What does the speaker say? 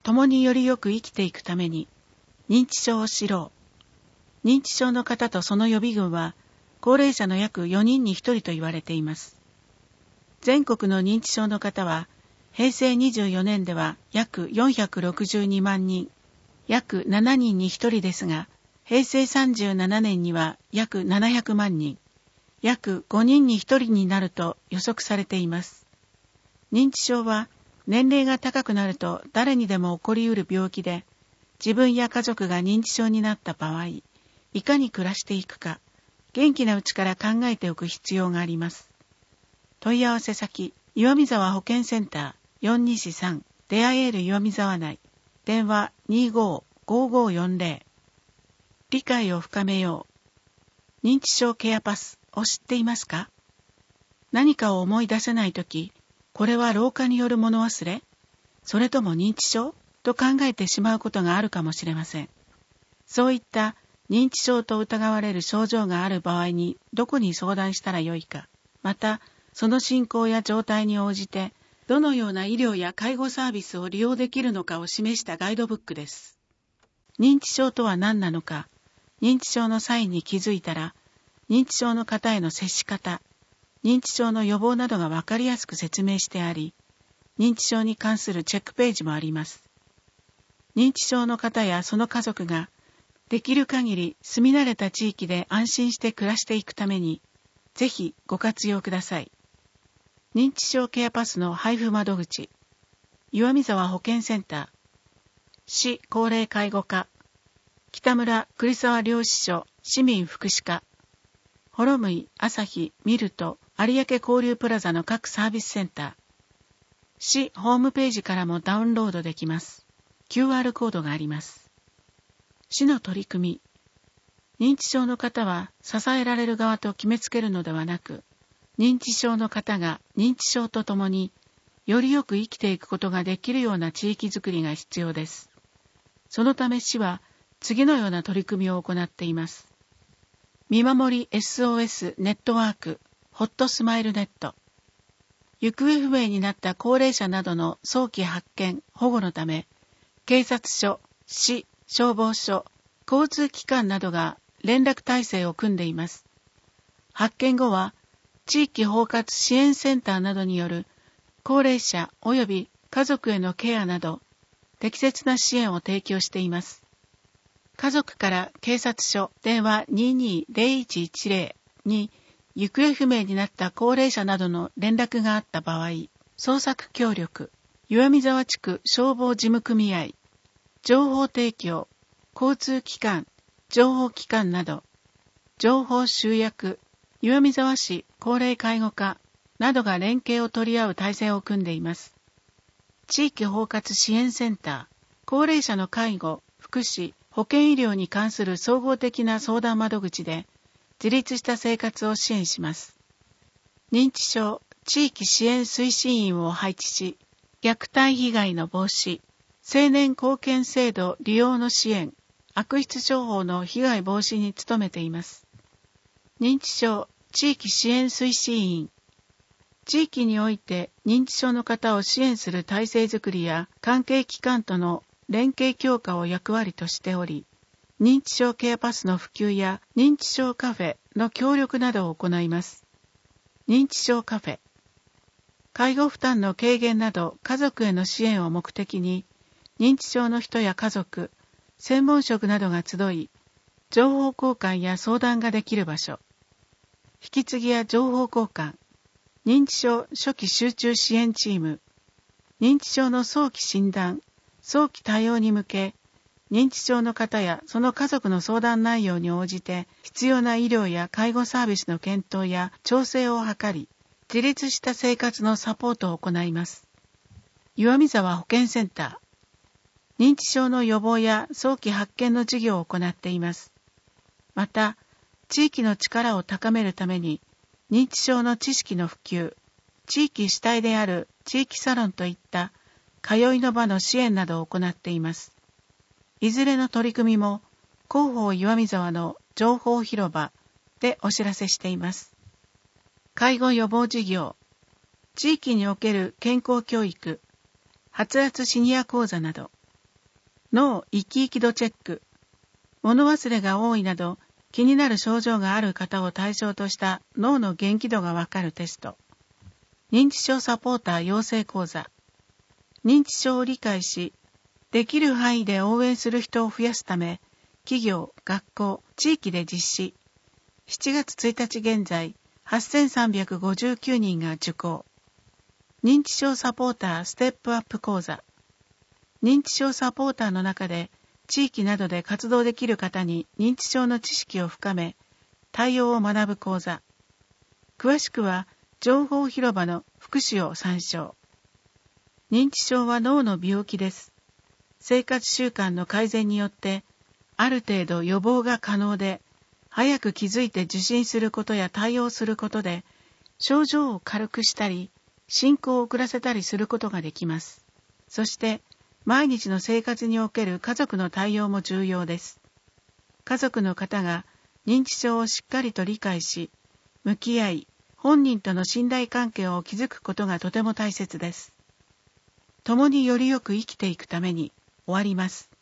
共によりよく生きていくために、認知症を知ろう。認知症の方とその予備軍は、高齢者の約4人に1人と言われています。全国の認知症の方は、平成24年では約462万人、約7人に1人ですが、平成37年には約700万人、約5人に1人になると予測されています。認知症は年齢が高くなると誰にでも起こりうる病気で、自分や家族が認知症になった場合、いかに暮らしていくか、元気なうちから考えておく必要があります。問い合わせ先、岩見沢保健センター423出会える岩見沢内、電話255540。理解を深めよう。認知症ケアパスを知っていますか？何かを思い出せないとき、これは老化による物忘れ？それとも認知症？と考えてしまうことがあるかもしれません。そういった認知症と疑われる症状がある場合にどこに相談したらよいか、またその進行や状態に応じてどのような医療や介護サービスを利用できるのかを示したガイドブックです。認知症とは何なのか、認知症のサインに気づいたら、認知症の方への接し方、認知症の予防などがわかりやすく説明してあり、認知症に関するチェックページもあります。認知症の方やその家族が、できる限り住み慣れた地域で安心して暮らしていくために、ぜひご活用ください。認知症ケアパスの配布窓口、岩見沢保健センター、市高齢介護課、北村栗沢領事所市民福祉課、ほろむい朝日ミルト有明交流プラザの各サービスセンター、市ホームページからもダウンロードできます。QR コードがあります。市の取り組み。認知症の方は支えられる側と決めつけるのではなく、認知症の方が認知症とともによりよく生きていくことができるような地域づくりが必要です。そのため市は次のような取り組みを行っています。見守り SOS ネットワークホットスマイルネット。行方不明になった高齢者などの早期発見・保護のため、警察署、市、消防署、交通機関などが連絡体制を組んでいます。発見後は、地域包括支援センターなどによる高齢者及び家族へのケアなど、適切な支援を提供しています。家族から警察署電話220110に行方不明になった高齢者などの連絡があった場合、捜索協力、岩見沢地区消防事務組合、情報提供、交通機関、情報機関など、情報集約、岩見沢市高齢介護課などが連携を取り合う体制を組んでいます。地域包括支援センター、高齢者の介護、福祉、保健医療に関する総合的な相談窓口で、自立した生活を支援します。認知症地域支援推進員を配置し、虐待被害の防止、青年貢献制度利用の支援、悪質商法の被害防止に努めています。認知症地域支援推進員、地域において認知症の方を支援する体制づくりや関係機関との連携強化を役割としており、認知症ケアパスの普及や認知症カフェの協力などを行います。認知症カフェ。介護負担の軽減など家族への支援を目的に、認知症の人や家族、専門職などが集い、情報交換や相談ができる場所。引き継ぎや情報交換。認知症初期集中支援チーム。認知症の早期診断、早期対応に向け、認知症の方やその家族の相談内容に応じて必要な医療や介護サービスの検討や調整を図り、自立した生活のサポートを行います。岩見沢保健センター、認知症の予防や早期発見の事業を行っています。また、地域の力を高めるために、認知症の知識の普及、地域主体である地域サロンといった通いの場の支援などを行っています。いずれの取り組みも広報岩見沢の情報広場でお知らせしています。介護予防事業、地域における健康教育、発達シニア講座など、 脳生き生き度チェック、物忘れが多いなど気になる症状がある方を対象とした脳の元気度がわかるテスト、認知症サポーター養成講座、認知症を理解し、できる範囲で応援する人を増やすため、企業、学校、地域で実施。7月1日現在、8359人が受講。認知症サポーターステップアップ講座。認知症サポーターの中で、地域などで活動できる方に認知症の知識を深め、対応を学ぶ講座。詳しくは、情報広場の福祉を参照。認知症は脳の病気です。生活習慣の改善によって、ある程度予防が可能で、早く気づいて受診することや対応することで、症状を軽くしたり、進行を遅らせたりすることができます。そして、毎日の生活における家族の対応も重要です。家族の方が認知症をしっかりと理解し、向き合い、本人との信頼関係を築くことがとても大切です。共によりよく生きていくために終わります。